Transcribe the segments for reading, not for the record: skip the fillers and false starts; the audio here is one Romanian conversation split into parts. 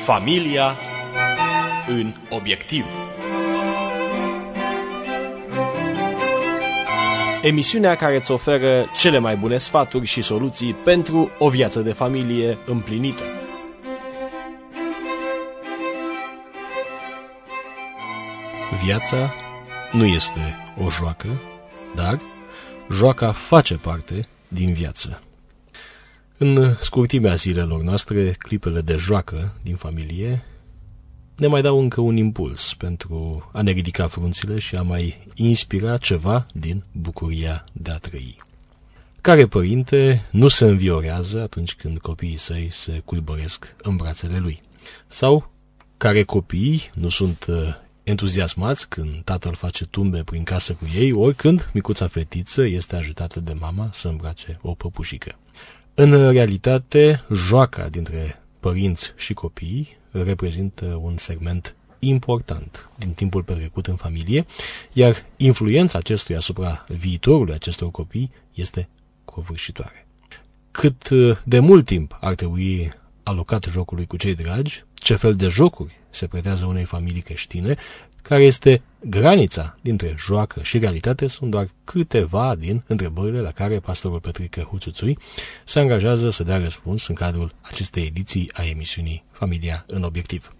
Familia în obiectiv. Emisiunea care îți oferă cele mai bune sfaturi și soluții pentru o viață de familie împlinită. Viața nu este o joacă, dar joaca face parte din viață. În scurtimea zilelor noastre, clipele de joacă din familie ne mai dau încă un impuls pentru a ne ridica frunțile și a mai inspira ceva din bucuria de a trăi. Care părinte nu se înviorează atunci când copiii săi se cuibăresc în brațele lui? Sau care copii nu sunt entuziasmați când tatăl face tumbe prin casă cu ei, ori când micuța fetiță este ajutată de mama să îmbrace o păpușică? În realitate, joaca dintre părinți și copii reprezintă un segment important din timpul petrecut în familie, iar influența acestuia asupra viitorului acestor copii este covârșitoare. Cât de mult timp ar trebui alocat jocului cu cei dragi, ce fel de jocuri se pretează unei familii creștine, care este granița dintre joacă și realitate, sunt doar câteva din întrebările la care pastorul Petrică Huțuțui se angajează să dea răspuns în cadrul acestei ediții a emisiunii Familia în obiectiv.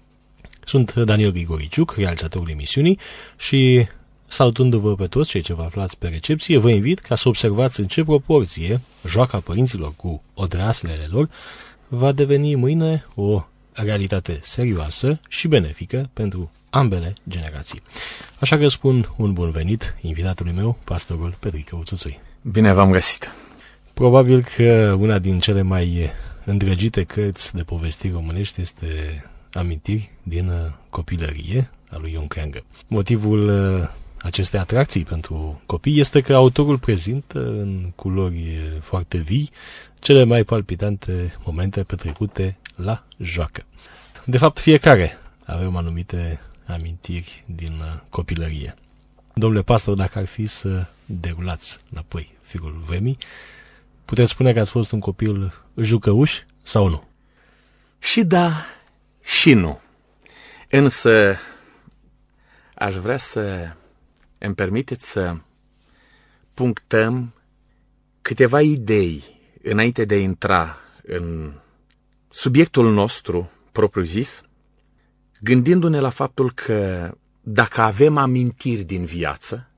Sunt Daniel Grigoriciuc, realizatorul emisiunii, și salutându-vă pe toți cei ce vă aflați pe recepție, vă invit ca să observați în ce proporție joaca părinților cu odraslele lor va deveni mâine o realitate serioasă și benefică pentru ambele generații. Așa că spun un bun venit invitatului meu, pastorul Petrică Huțuțui. Bine v-am găsit! Probabil că una din cele mai îndrăgite cărți de povestiri românești este Amintiri din copilărie, a lui Ion Creangă. Motivul acestei atracții pentru copii este că autorul prezintă în culori foarte vii cele mai palpitante momente petrecute la joacă. De fapt, fiecare avem anumite amintiri din copilărie. Domnule pastor, dacă ar fi să derulați înapoi firul vremii, puteți spune că ați fost un copil jucăuș sau nu? Și da, și nu. Însă aș vrea să îmi permiteți să punctăm câteva idei înainte de a intra în subiectul nostru propriu-zis, gândindu-ne la faptul că dacă avem amintiri din viață,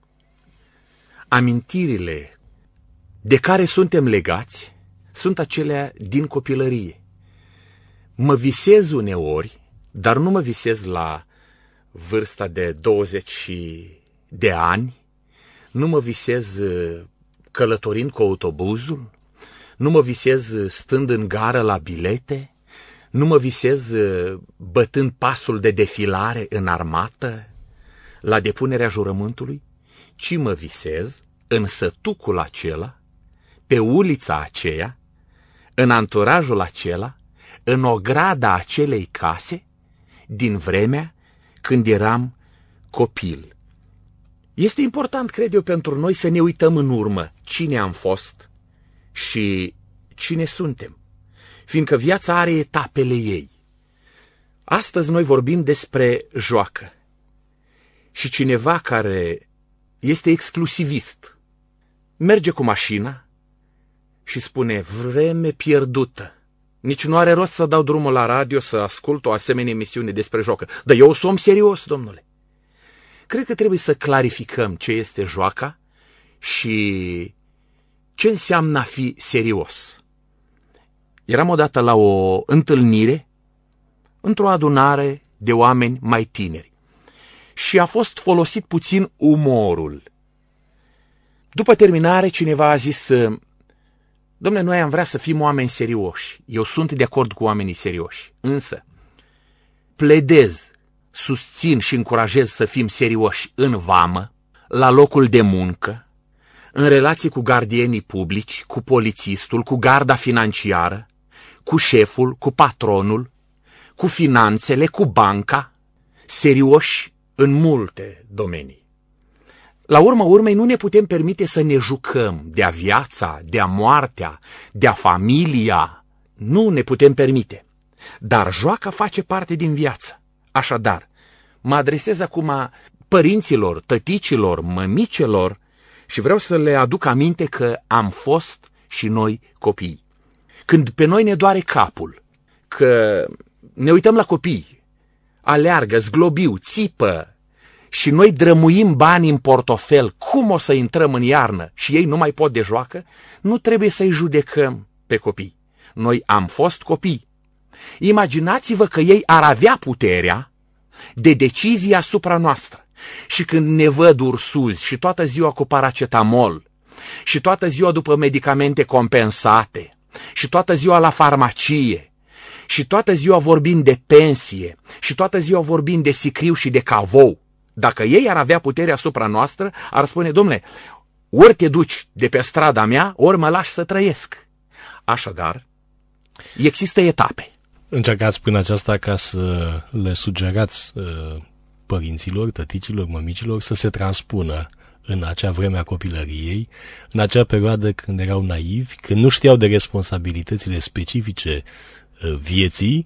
amintirile de care suntem legați sunt acelea din copilărie. Mă visez uneori, dar nu mă visez la vârsta de 20 de ani, nu mă visez călătorind cu autobuzul, nu mă visez stând în gară la bilete, nu mă visez bătând pasul de defilare în armată, la depunerea jurământului, ci mă visez în sătucul acela, pe ulița aceea, în anturajul acela, în ograda acelei case, din vremea când eram copil. Este important, cred eu, pentru noi să ne uităm în urmă cine am fost și cine suntem, fiindcă viața are etapele ei. Astăzi noi vorbim despre joacă și cineva care este exclusivist merge cu mașina și spune: vreme pierdută, nici nu are rost să dau drumul la radio să ascult o asemenea emisiune despre joacă. Dar eu sunt om serios, domnule. Cred că trebuie să clarificăm ce este joaca și ce înseamnă a fi serios. Eram odată la o întâlnire într-o adunare de oameni mai tineri și a fost folosit puțin umorul. După terminare, cineva a zis: dom'le, noi am vrea să fim oameni serioși. Eu sunt de acord cu oamenii serioși, însă pledez, susțin și încurajez să fim serioși în vamă, la locul de muncă, în relații cu gardienii publici, cu polițistul, cu garda financiară, cu șeful, cu patronul, cu finanțele, cu banca, serioși în multe domenii. La urma urmei, nu ne putem permite să ne jucăm de-a viața, de-a moartea, de-a familia. Nu ne putem permite. dar joaca face parte din viață. Așadar, mă adresez acum părinților, tăticilor, mămicelor și vreau să le aduc aminte că am fost și noi copii. Când pe noi ne doare capul, că ne uităm la copii, aleargă, zglobiu, țipă și noi drămuim bani în portofel, cum o să intrăm în iarnă și ei nu mai pot de joacă, nu trebuie să-i judecăm pe copii. Noi am fost copii. Imaginați-vă că ei ar avea puterea de decizie asupra noastră. Și când ne văd ursuzi și toată ziua cu paracetamol și toată ziua după medicamente compensate și toată ziua la farmacie și toată ziua vorbind de pensie și toată ziua vorbind de sicriu și de cavou, dacă ei ar avea puterea asupra noastră, ar spune: domnule, ori te duci de pe strada mea, ori mă lași să trăiesc. Așadar, există etape. Încercați prin aceasta ca să le sugerați părinților, tăticilor, mămicilor să se transpună în acea vreme a copilăriei, în acea perioadă când erau naivi, când nu știau de responsabilitățile specifice vieții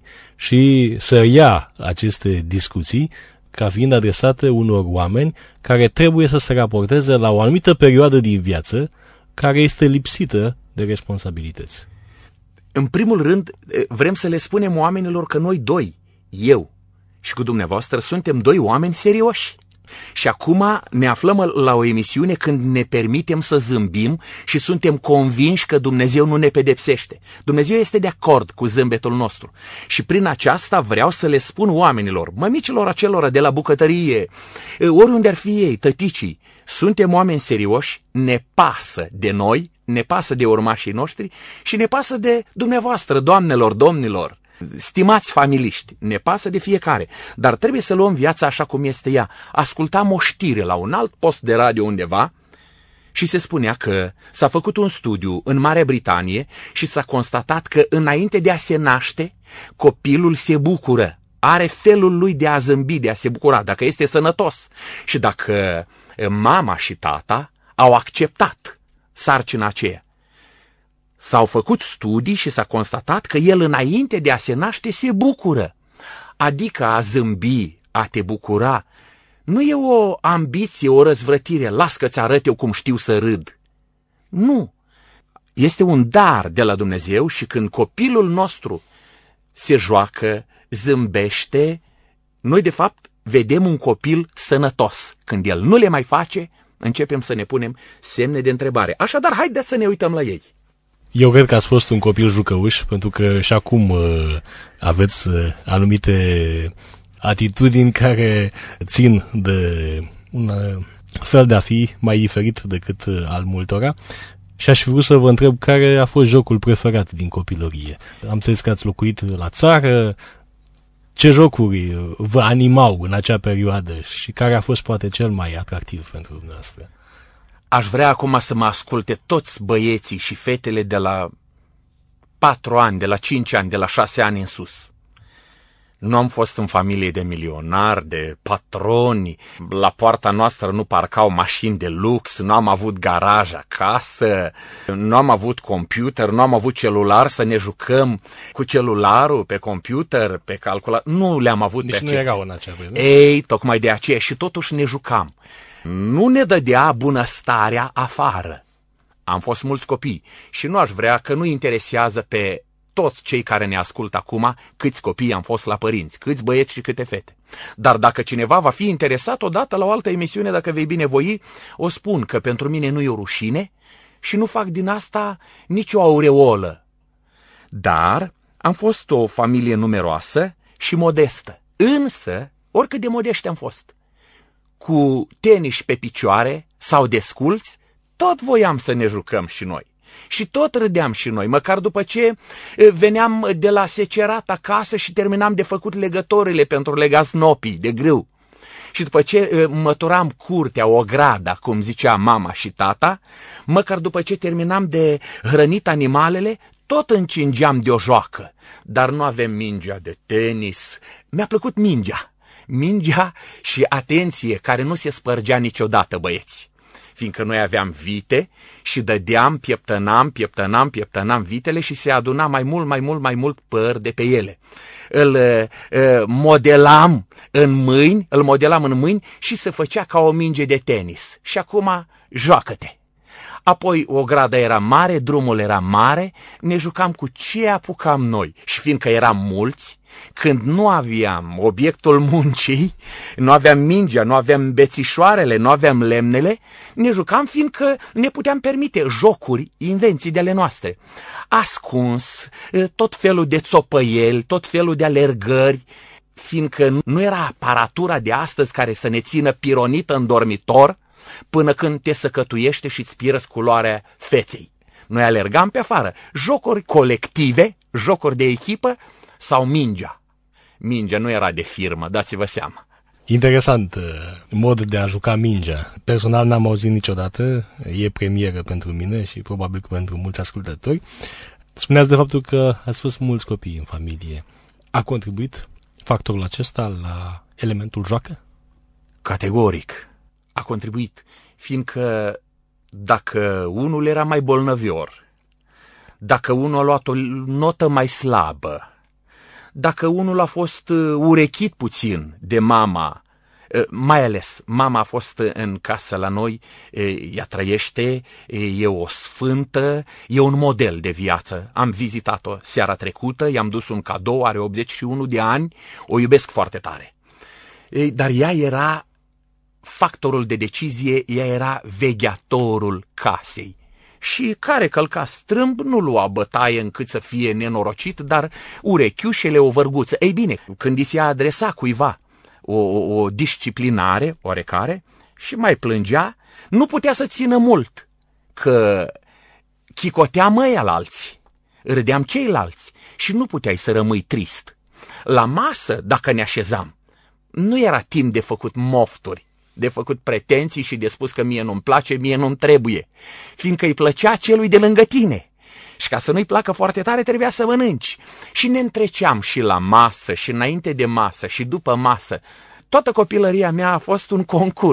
și să ia aceste discuții ca fiind adresate unor oameni care trebuie să se raporteze la o anumită perioadă din viață care este lipsită de responsabilități. În primul rând, vrem să le spunem oamenilor că noi doi, eu și cu dumneavoastră, suntem doi oameni serioși. Și acum ne aflăm la o emisiune când ne permitem să zâmbim și suntem convinși că Dumnezeu nu ne pedepsește. Dumnezeu este de acord cu zâmbetul nostru. Și prin aceasta vreau să le spun oamenilor, mămicilor acelora de la bucătărie, oriunde ar fi ei, tăticii, suntem oameni serioși, ne pasă de noi, ne pasă de urmașii noștri și ne pasă de dumneavoastră, doamnelor, domnilor. Stimați familiști, ne pasă de fiecare, dar trebuie să luăm viața așa cum este ea. Ascultam o știre la un alt post de radio undeva și se spunea că s-a făcut un studiu în Marea Britanie și s-a constatat că înainte de a se naște, copilul se bucură. Are felul lui de a zâmbi, de a se bucura, dacă este sănătos. Și dacă mama și tata au acceptat sarcina aceea. S-au făcut studii și s-a constatat că el înainte de a se naște se bucură. Adică a zâmbi, a te bucura, nu e o ambiție, o răzvrătire, las că-ți arăt eu cum știu să râd. Nu. Este un dar de la Dumnezeu și când copilul nostru se joacă, zâmbește, noi de fapt vedem un copil sănătos. Când el nu le mai face, începem să ne punem semne de întrebare. Așadar, haideți să ne uităm la ei. Eu cred că ați fost un copil jucăuș, pentru că și acum aveți anumite atitudini care țin de un fel de a fi mai diferit decât al multora. Și aș fi vrut să vă întreb care a fost jocul preferat din copilărie. Am înțeles că ați locuit la țară. Ce jocuri vă animau în acea perioadă și care a fost poate cel mai atractiv pentru dumneavoastră? Aș vrea acum să mă asculte toți băieții și fetele de la 4 ani, de la 5 ani, de la 6 ani în sus. Nu am fost în familie de milionari, de patroni, la poarta noastră nu parcau mașini de lux, nu am avut garaj acasă, nu am avut computer, nu am avut celular să ne jucăm cu celularul pe computer, pe calculator, nu le-am avut Nici pe acestea. nu erau în acea vreme. Ei, tocmai de aceea și totuși ne jucam. Nu ne dădea bunăstarea afară. Am fost mulți copii și nu aș vrea, că nu interesează pe toți cei care ne ascultă acum câți copii am fost la părinți, câți băieți și câte fete. Dar dacă cineva va fi interesat odată la o altă emisiune, dacă vei binevoi, o spun că pentru mine nu e o rușine și nu fac din asta nicio aureolă. Dar am fost o familie numeroasă și modestă. Însă, oricât de modești am fost, cu tenis pe picioare sau desculți, tot voiam să ne jucăm și noi. Și tot râdeam și noi, măcar după ce veneam de la secerat acasă și terminam de făcut legătorile pentru legat snopii de grâu. Și după ce măturam curtea, ograda, cum zicea mama și tata, măcar după ce terminam de hrănit animalele, tot încingeam de o joacă. Dar nu avem mingea de tenis. Mi-a plăcut mingea. Mingea și, atenție, care nu se spărgea niciodată, băieți. fiindcă noi aveam vite și dădeam, pieptănam vitele și se aduna mai mult păr de pe ele. Îl modelam în mâini și se făcea ca o minge de tenis. Și acum joacă-te! Apoi o gradă era mare, drumul era mare, ne jucam cu ce apucam noi. Și fiindcă eram mulți, când nu aveam obiectul muncii, nu aveam mingea, nu aveam bețișoarele, nu aveam lemnele, ne jucam fiindcă ne puteam permite jocuri, invenții de ale noastre. Ascuns, tot felul de țopăieli, tot felul de alergări, fiindcă nu era aparatura de astăzi care să ne țină pironită în dormitor, până când te săcătuiește și îți pierzi culoarea feței. Noi alergam pe afară, jocuri colective, jocuri de echipă sau mingea. Mingea nu era de firmă, dați-vă seama. Interesant mod de a juca mingea. Personal n-am auzit niciodată, e premieră pentru mine și probabil că pentru mulți ascultători. Spuneați de faptul că ați fost mulți copii în familie. A contribuit factorul acesta la elementul joacă? Categoric. A contribuit, fiindcă dacă unul era mai bolnăvior, dacă unul a luat o notă mai slabă, dacă unul a fost urechit puțin de mama, mai ales mama a fost în casă la noi, ea trăiește, e o sfântă, e un model de viață. Am vizitat-o seara trecută, i-am dus un cadou, are 81 de ani, o iubesc foarte tare. Dar ea era factorul de decizie, ea era vegheatorul casei. Și care călca strâmb nu lua bătaie încât să fie nenorocit, dar urechiușele o vărguță. Ei bine, când îi se adresa cuiva o disciplinare oarecare și mai plângea, nu putea să țină mult, că chicoteam ăialalți, râdeam ceilalți și nu puteai să rămâi trist. La masă, dacă ne așezam, nu era timp de făcut mofturi, de făcut pretenții și de spus că mie nu-mi place, mie nu-mi trebuie, fiindcă îi plăcea celui de lângă tine. Și ca să nu-i placă foarte tare, trebuia să mănânci. Și ne întreceam și la masă, și înainte de masă, și după masă. Toată copilăria mea a fost un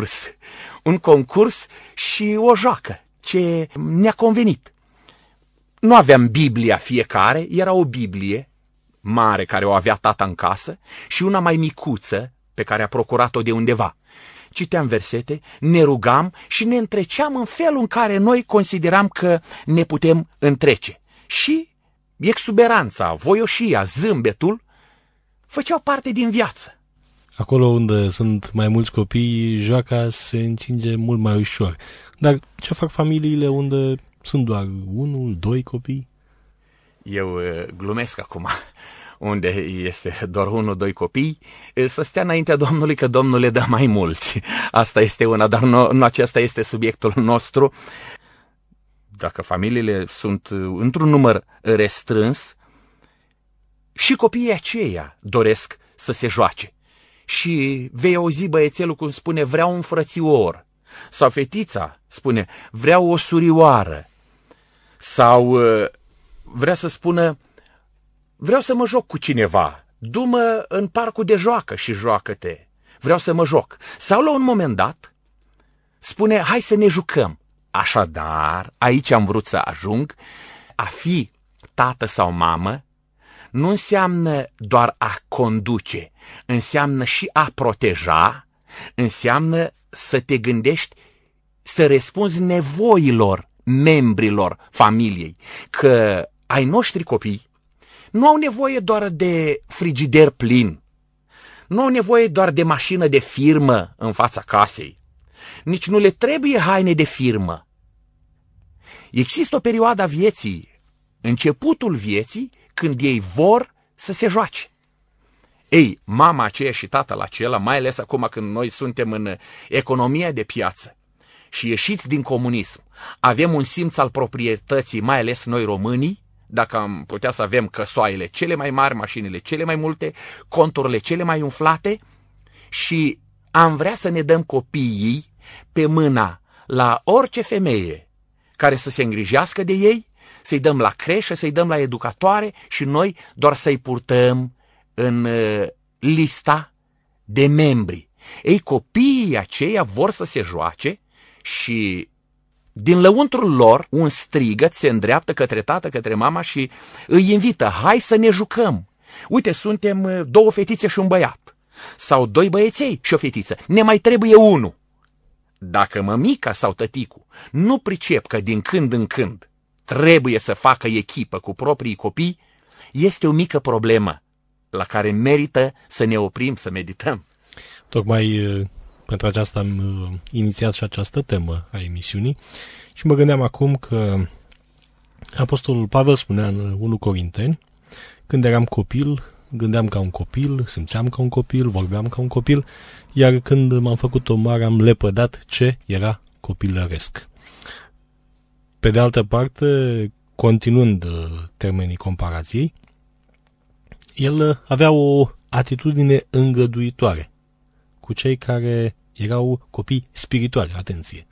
concurs și o joacă, ce ne-a convenit. Nu aveam Biblia fiecare, era o Biblie mare care o avea tata în casă și una mai micuță pe care a procurat-o de undeva. Citeam versete, ne rugam și ne întreceam în felul în care noi consideram că ne putem întrece. Și exuberanța, voioșia, zâmbetul făceau parte din viață. Acolo unde sunt mai mulți copii, joaca se încinge mult mai ușor. Dar ce fac familiile unde sunt doar 1-2 copii? Eu glumesc acum. Unde este doar 1-2 copii, să stea înaintea Domnului, că Domnul le dă mai mulți. Asta este una, dar nu acesta este subiectul nostru. Dacă familiile sunt într-un număr restrâns, și copiii aceia doresc să se joace. Și vei auzi băiețelul cum spune, vreau un frățior. Sau fetița spune, vreau o surioară. Sau vrea să spună, vreau să mă joc cu cineva, du-mă în parcul de joacă și joacă-te, vreau să mă joc. Sau la un moment dat spune, hai să ne jucăm. Așadar, aici am vrut să ajung, a fi tată sau mamă nu înseamnă doar a conduce, înseamnă și a proteja, înseamnă să te gândești să răspunzi nevoilor membrilor familiei, că ai noștri copii nu au nevoie doar de frigider plin, nu au nevoie doar de mașină de firmă în fața casei, nici nu le trebuie haine de firmă. Există o perioadă a vieții, începutul vieții, când ei vor să se joace. Ei, mama aceea și tatăl acela, mai ales acum când noi suntem în economia de piață și ieșiți din comunism, avem un simț al proprietății, mai ales noi românii, dacă am putea să avem căsoaiele cele mai mari, mașinile cele mai multe, conturile cele mai umflate și am vrea să ne dăm copiii pe mâna la orice femeie care să se îngrijească de ei, să-i dăm la creșă, să-i dăm la educatoare și noi doar să-i purtăm în lista de membri. Ei, copiii aceia vor să se joace și din lăuntrul lor un strigăt se îndreaptă către tată, către mama și îi invită, hai să ne jucăm. Uite, suntem 2 fetițe și un băiat. Sau 2 băieței și o fetiță. Ne mai trebuie unul. Dacă mămica sau tăticul nu pricep că din când în când trebuie să facă echipă cu proprii copii, este o mică problemă la care merită să ne oprim, să medităm. Tocmai pentru aceasta am inițiat și această temă a emisiunii și mă gândeam acum că Apostolul Pavel spunea în 1 Corinteni, când eram copil, gândeam ca un copil, simțeam ca un copil, vorbeam ca un copil, iar când m-am făcut o mare am lepădat ce era copilăresc. Pe de altă parte, continuând termenii comparației, el avea o atitudine îngăduitoare cu cei care erau copii spirituali, atenție.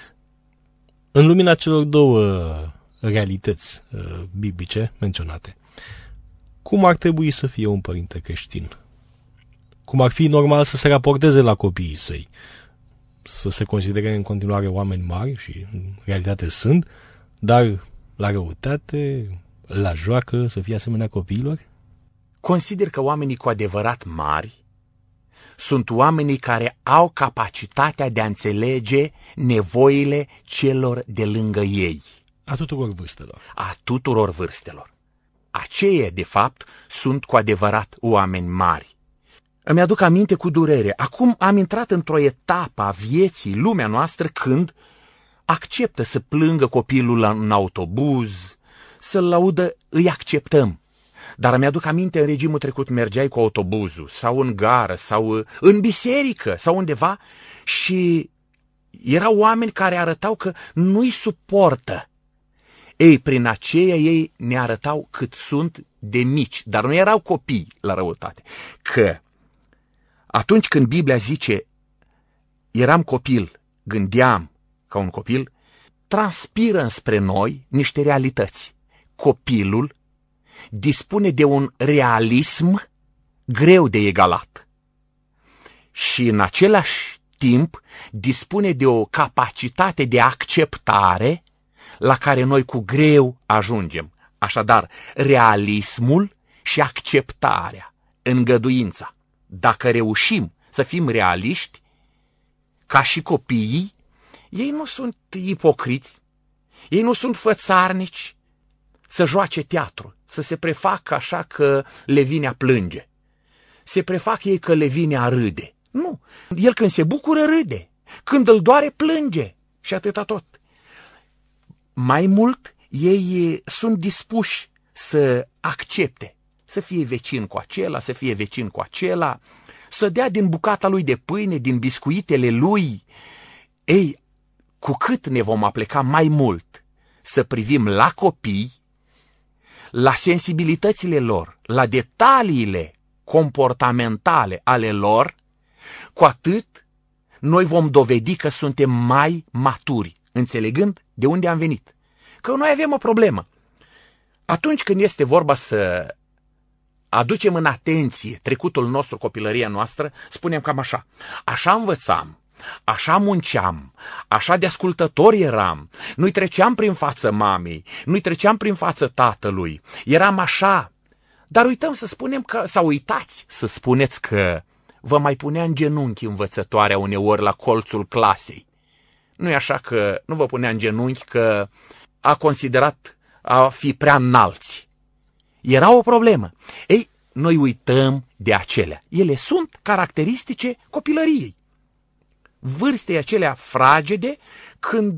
În lumina celor 2 realități biblice menționate, cum ar trebui să fie un părinte creștin? Cum ar fi normal să se raporteze la copiii săi? Să se considere în continuare oameni mari și în realitate sunt, dar la răutate, la joacă, să fie asemenea copiilor? Consider că oamenii cu adevărat mari sunt oamenii care au capacitatea de a înțelege nevoile celor de lângă ei. A tuturor vârstelor. A tuturor vârstelor. Aceia, de fapt, sunt cu adevărat oameni mari. Îmi aduc aminte cu durere. Acum am intrat într-o etapă a vieții, lumea noastră, când acceptă să plângă copilul în autobuz, să-l laudă, îi acceptăm. Dar îmi aduc aminte, în regimul trecut mergeai cu autobuzul, sau în gară, sau în biserică, sau undeva, și erau oameni care arătau că nu-i suportă. Ei, prin aceea ei ne arătau cât sunt de mici, dar nu erau copii la răutate. Că atunci când Biblia zice, eram copil, gândeam ca un copil, transpiră înspre noi niște realități. Copilul dispune de un realism greu de egalat și în același timp dispune de o capacitate de acceptare la care noi cu greu ajungem. Așadar, realismul și acceptarea, îngăduința. Dacă reușim să fim realiști, ca și copiii, ei nu sunt ipocriți, ei nu sunt fățarnici să joace teatru, să se prefacă așa că le vine a plânge. Se prefac ei că le vine a râde. Nu, el când se bucură râde, când îl doare plânge și atâta tot. Mai mult, ei sunt dispuși să accepte, să fie vecin cu acela, să fie vecin cu acela, să dea din bucata lui de pâine, din biscuitele lui. Ei, cu cât ne vom apleca mai mult să privim la copii, la sensibilitățile lor, la detaliile comportamentale ale lor, cu atât noi vom dovedi că suntem mai maturi, înțelegând de unde am venit. Că noi avem o problemă. Atunci când este vorba să aducem în atenție trecutul nostru, copilăria noastră, spunem cam așa: așa învățam, așa munceam, așa de ascultători eram, nu-i treceam prin față mamei, nu-i treceam prin față tatălui, eram așa. Dar uităm să spunem că, sau uitați să spuneți că vă mai punea în genunchi învățătoarea uneori la colțul clasei. Nu-i așa că nu vă punea în genunchi că a considerat a fi prea înalți. Era o problemă. Ei, noi uităm de acelea. Ele sunt caracteristice copilăriei. Vârstei acelea fragede, când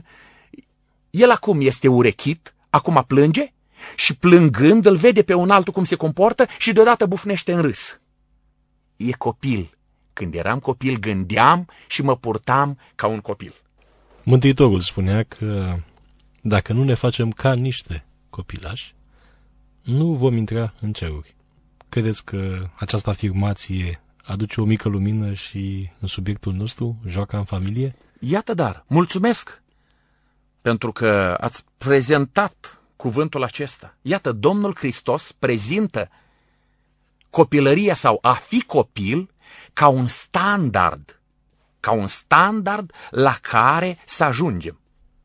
el acum este urechit, acum plânge și plângând îl vede pe un altul cum se comportă și deodată bufnește în râs. E copil. Când eram copil gândeam și mă purtam ca un copil. Mântuitorul spunea că dacă nu ne facem ca niște copilași, nu vom intra în ceruri. Credeți că această afirmație aduce o mică lumină și în subiectul nostru, joaca în familie? Iată dar, mulțumesc pentru că ați prezentat cuvântul acesta. Iată, Domnul Hristos prezintă copilăria sau a fi copil ca un standard la care să ajungem.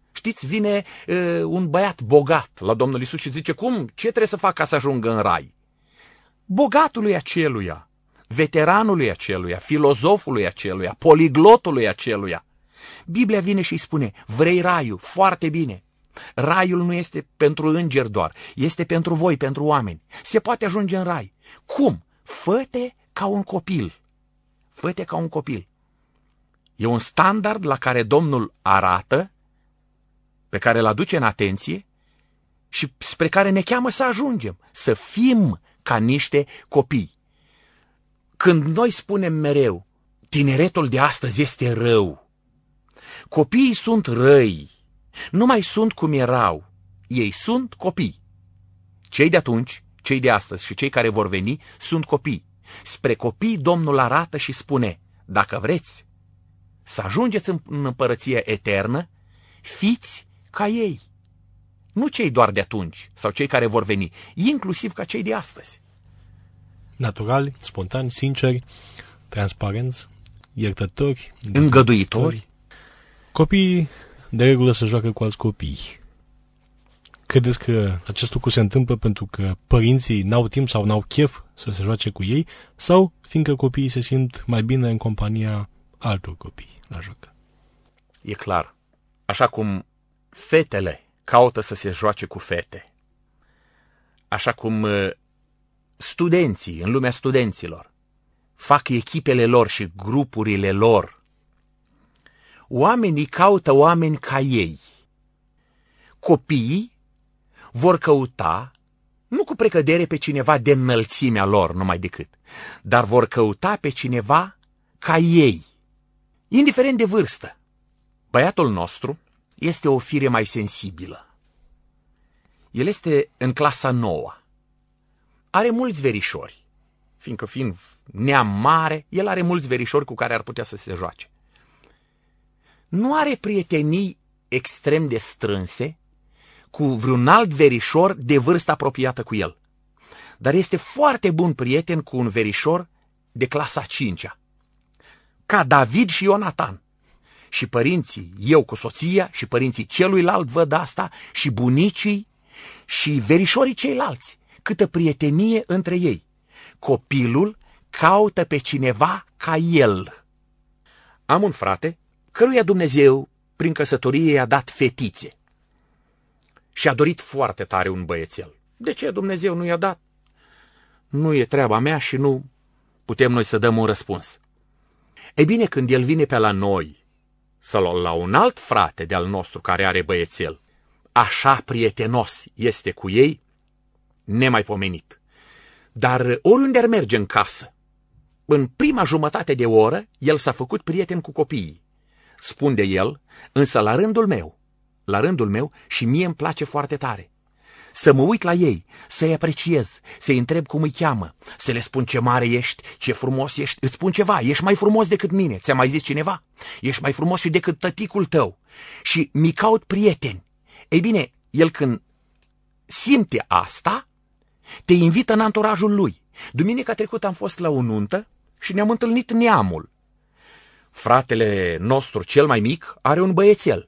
Știți, vine un băiat bogat la Domnul Iisus și zice, cum? Ce trebuie să fac ca să ajungă în rai? Bogatului aceluia, veteranului aceluia, filozofului aceluia, poliglotului aceluia. Biblia vine și îi spune, vrei raiul? Foarte bine. Raiul nu este pentru îngeri doar, este pentru voi, pentru oameni. Se poate ajunge în rai. Cum? Fă-te ca un copil. Fă-te ca un copil. E un standard la care Domnul arată, pe care îl aduce în atenție și spre care ne cheamă să ajungem, să fim ca niște copii. Când noi spunem mereu, tineretul de astăzi este rău, copiii sunt răi, nu mai sunt cum erau, ei sunt copii. Cei de atunci, cei de astăzi și cei care vor veni sunt copii. Spre copii Domnul arată și spune, dacă vreți să ajungeți în împărăția eternă, fiți ca ei. Nu cei doar de atunci sau cei care vor veni, inclusiv ca cei de astăzi. Naturali, spontani, sinceri, transparenți, iertători, îngăduitori. Copiii de regulă se joacă cu alți copii. Credeți că acest lucru se întâmplă pentru că părinții n-au timp sau n-au chef să se joace cu ei, sau fiindcă copiii se simt mai bine în compania altor copii la joc? E clar. Așa cum fetele caută să se joace cu fete, așa cum studenții, în lumea studenților, fac echipele lor și grupurile lor, oamenii caută oameni ca ei. Copiii vor căuta, nu cu precădere pe cineva de înălțimea lor numai decât, dar vor căuta pe cineva ca ei, indiferent de vârstă. Băiatul nostru este o fire mai sensibilă. El este în clasa 9. Are mulți verișori. Fiind neam mare, el are mulți verișori cu care ar putea să se joace. Nu are prietenii extrem de strânse cu vreun alt verișor de vârstă apropiată cu el. Dar este foarte bun prieten cu un verișor de clasa 5-a. Ca David și Ionatan. Și părinții, eu cu soția, și părinții celuilalt văd asta, și bunicii, și verișorii ceilalți. Câtă prietenie între ei. Copilul caută pe cineva ca el. Am un frate căruia Dumnezeu, prin căsătorie, i-a dat fetițe. Și a dorit foarte tare un băiețel. De ce Dumnezeu nu i-a dat? Nu e treaba mea și nu putem noi să dăm un răspuns. Ei bine, când el vine pe la noi, sau la un alt frate de-al nostru care are băiețel, așa prietenos este cu ei, nemaipomenit. Dar oriunde ar merge în casă, în prima jumătate de oră, el s-a făcut prieten cu copiii. Spun de el, însă la rândul meu și mie îmi place foarte tare. Să mă uit la ei, să-i apreciez, să-i întreb cum îi cheamă, să le spun ce mare ești, ce frumos ești, îți spun ceva, ești mai frumos decât mine, ți-a mai zis cineva? Ești mai frumos și decât tăticul tău. Și mi caut prieteni. Ei bine, el când simte asta, te invită în anturajul lui. Duminica trecută am fost la o nuntă și ne-am întâlnit neamul. Fratele nostru cel mai mic are un băiețel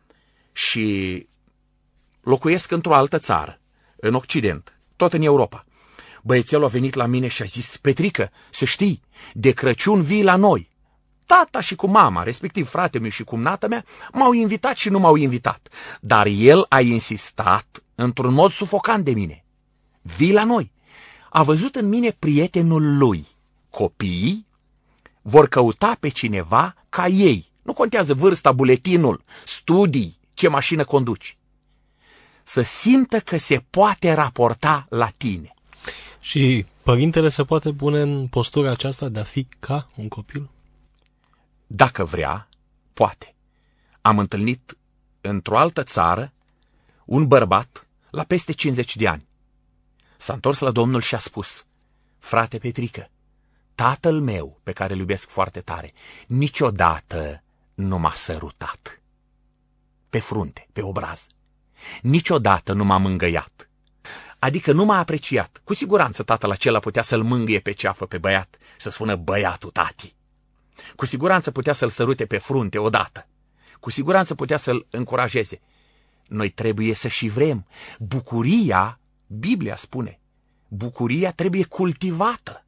și locuiesc într-o altă țară, în Occident, tot în Europa. Băiețelul a venit la mine și a zis, Petrică, să știi, de Crăciun vii la noi. Tata și cu mama, respectiv fratele meu și cumnata mea, m-au invitat și nu m-au invitat. Dar el a insistat într-un mod sufocant de mine. Vii la noi. A văzut în mine prietenul lui. Copiii vor căuta pe cineva ca ei. Nu contează vârsta, buletinul, studii, ce mașină conduci. Să simtă că se poate raporta la tine. Și părintele se poate pune în postura aceasta de a fi ca un copil? Dacă vrea, poate. Am întâlnit într-o altă țară un bărbat la peste 50 de ani. S-a întors la Domnul și a spus, frate Petrică, tatăl meu, pe care îl iubesc foarte tare, niciodată nu m-a sărutat. Pe frunte, pe obraz. Niciodată nu m-a mângâiat. Adică nu m-a apreciat. Cu siguranță tatăl acela putea să-l mângâie pe ceafă pe băiat și să spună băiatul tati. Cu siguranță putea să-l sărute pe frunte odată. Cu siguranță putea să-l încurajeze. noi trebuie să și vrem. Bucuria, Biblia spune, bucuria trebuie cultivată.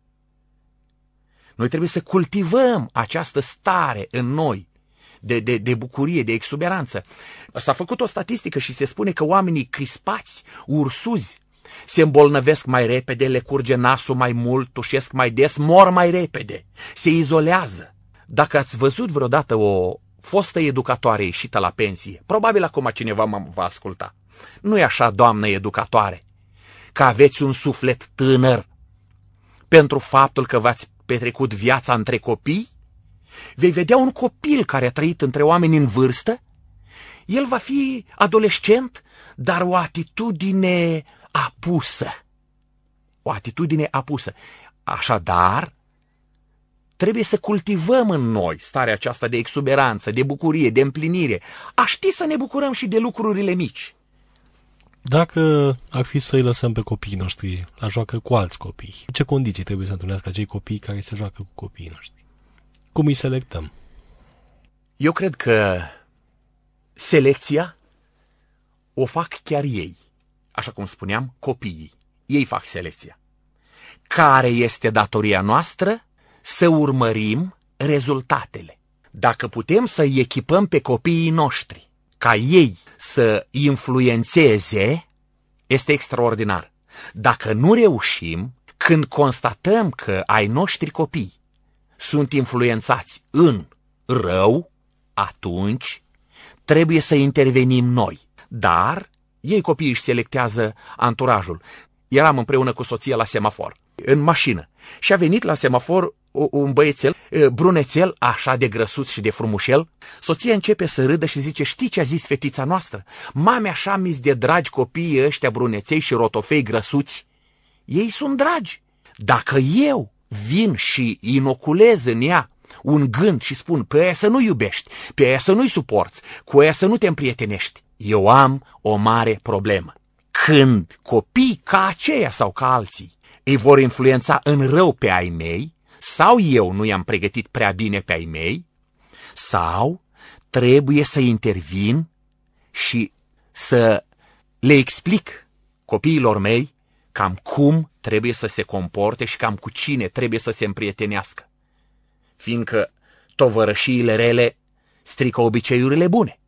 Noi trebuie să cultivăm această stare în noi de bucurie, de exuberanță. S-a făcut o statistică și se spune că oamenii crispați, ursuzi, se îmbolnăvesc mai repede, le curge nasul mai mult, tușesc mai des, mor mai repede, se izolează. Dacă ați văzut vreodată o fostă educatoare ieșită la pensie, probabil acum cineva mă va asculta. Nu e așa, doamnă educatoare, că aveți un suflet tânăr pentru faptul că v-ați petrecut viața între copii? Vei vedea un copil care a trăit între oameni în vârstă, el va fi adolescent, dar o atitudine apusă. O atitudine apusă. Așadar, trebuie să cultivăm în noi starea aceasta de exuberanță, de bucurie, de împlinire. A ști să ne bucurăm și de lucrurile mici. Dacă ar fi să-i lăsăm pe copiii noștri la joacă cu alți copii, ce condiții trebuie să întâlnească acei copii care se joacă cu copiii noștri? Cum îi selectăm? Eu cred că selecția o fac chiar ei. Așa cum spuneam, copiii. Ei fac selecția. Care este datoria noastră? Să urmărim rezultatele. Dacă putem să-i echipăm pe copiii noștri ca ei să influențeze, este extraordinar. Dacă nu reușim, când constatăm că ai noștri copii sunt influențați în rău, atunci trebuie să intervenim noi. Dar ei copiii își selectează anturajul. Eram împreună cu soția la semafor, în mașină, și a venit la semafor un băiețel, brunețel, așa de grăsuț și de frumușel. Soția începe să râdă și zice: știi ce a zis fetița noastră? Mame, așa mi-s de dragi copiii ăștia bruneței și rotofei grăsuți. Ei sunt dragi. Dacă eu vin și inoculez în ea un gând și spun: pe aia să nu iubești, pe aia să nu-i suporți, cu aia să nu te împrietenești, eu am o mare problemă. Când copii ca aceia sau ca alții îi vor influența în rău pe ai mei, sau eu nu i-am pregătit prea bine pe ai mei, sau trebuie să intervin și să le explic copiilor mei cam cum trebuie să se comporte și cam cu cine trebuie să se împrietenească. Fiindcă tovărășiile rele strică obiceiurile bune.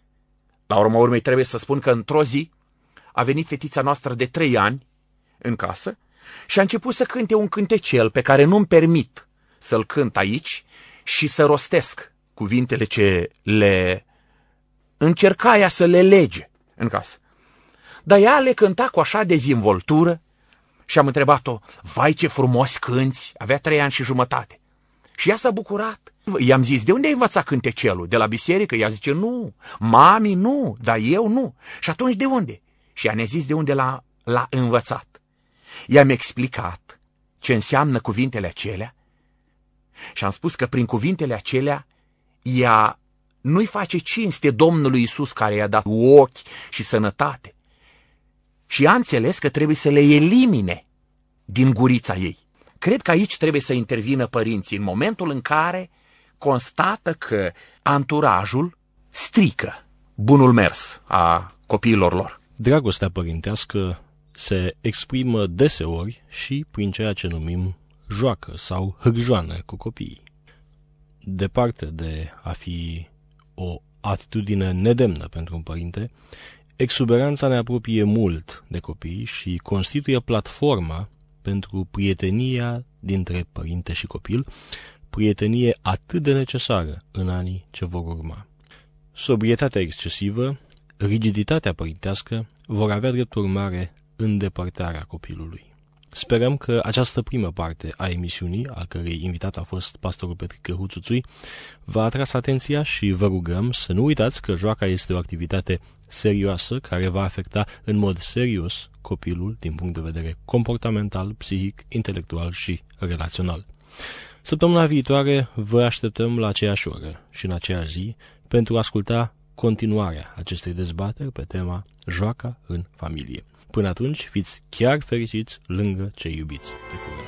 La urma urmei trebuie să spun că într-o zi a venit fetița noastră de 3 ani în casă și a început să cânte un cântecel pe care nu-mi permit să-l cânt aici și să rostesc cuvintele ce le încerca ea să le lege în casă. Dar ea le cânta cu așa dezvoltură și am întrebat-o: vai, ce frumos cânți, avea 3 ani și jumătate. Și ea s-a bucurat. I-am zis: de unde ai învățat cântecelul? De la biserică? Ea zice: nu, mami, nu, dar eu nu. Și atunci de unde? Și ea ne-a zis de unde l-a învățat. I-am explicat ce înseamnă cuvintele acelea și am spus că prin cuvintele acelea ea nu-i face cinste Domnului Iisus care i-a dat ochi și sănătate. Și ea a înțeles că trebuie să le elimine din gurița ei. Cred că aici trebuie să intervină părinții în momentul în care constată că anturajul strică bunul mers a copiilor lor. Dragostea părintească se exprimă deseori și prin ceea ce numim joacă sau hârjoană cu copiii. Departe de a fi o atitudine nedemnă pentru un părinte, exuberanța ne apropie mult de copii și constituie platforma pentru prietenia dintre părinte și copil, prietenie atât de necesară în anii ce vor urma. Sobrietatea excesivă, rigiditatea părintească vor avea drept urmare îndepărtarea copilului. Sperăm că această primă parte a emisiunii, al cărei invitat a fost pastorul Petrică Huțuțui, v-a atras atenția și vă rugăm să nu uitați că joaca este o activitate serioasă care va afecta în mod serios copilul din punct de vedere comportamental, psihic, intelectual și relațional. Săptămâna viitoare vă așteptăm la aceeași oră și în aceeași zi pentru a asculta continuarea acestei dezbateri pe tema joaca în familie. Până atunci, fiți chiar fericiți lângă cei iubiți. Pe curând.